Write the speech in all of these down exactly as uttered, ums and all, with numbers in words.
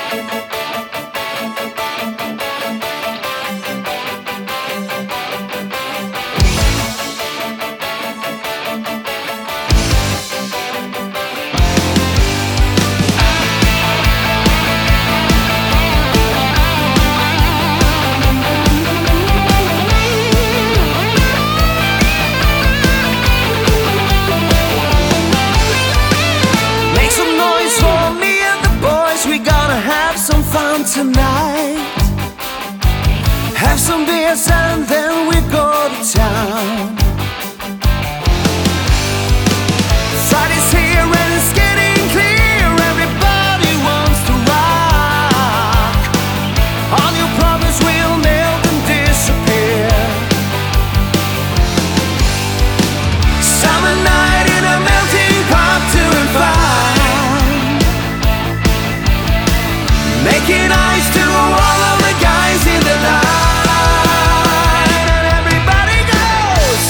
Tonight, have some beers and then we go to town. Friday's here and it's getting clear. Everybody wants to rock. All your problems will melt and disappear. Summer night in a melting pot, doing fine, making eyes to all of the guys in the line. And everybody goes,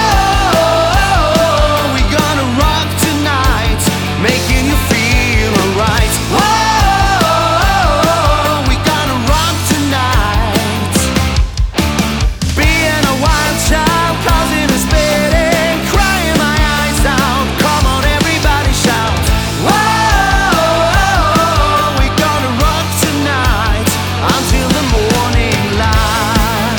whoa, we gonna rock tonight, making you feel alright. Whoa, we gonna rock tonight. Being a wild child, causing a spitting, crying my eyes out. Come on, everybody shout. Whoa, we gonna rock tonight until the morning light.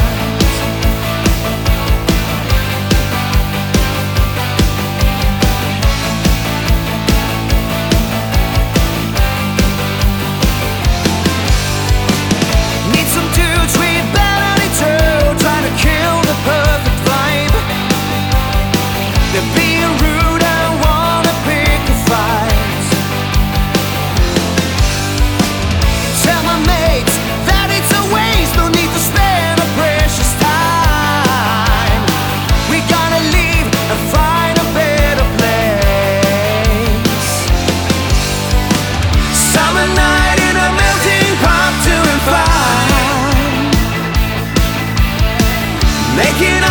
Need some dudes with bad attitude, trying to kill the perfect vibe. They're being rude and wanna pick a fight. Tell my mates that it's a waste, no need to spend a precious time. We gotta leave and find a better place. Summer night in a melting pot, doing fine, making